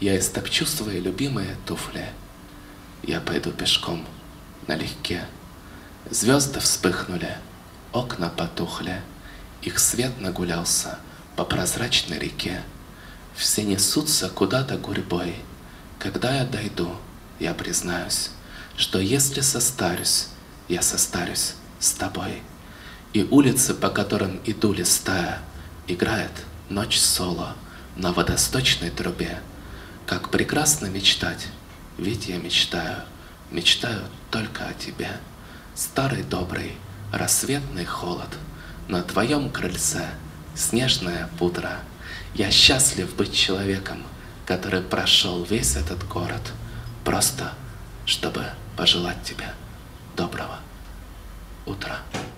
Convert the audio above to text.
Я истопчу свои любимые туфли. Я пойду пешком налегке. Звезды вспыхнули, окна потухли, их свет нагулялся по прозрачной реке. Все несутся куда-то гурьбой. Когда я дойду, я признаюсь, что если состарюсь, я состарюсь с тобой. И улицы, по которым иду листая, играет ночь соло на водосточной трубе. Как прекрасно мечтать, ведь я мечтаю, мечтаю только о тебе. Старый добрый рассветный холод, на твоем крыльце снежная пудра. Я счастлив быть человеком, который прошел весь этот город, просто чтобы пожелать тебе доброго утра.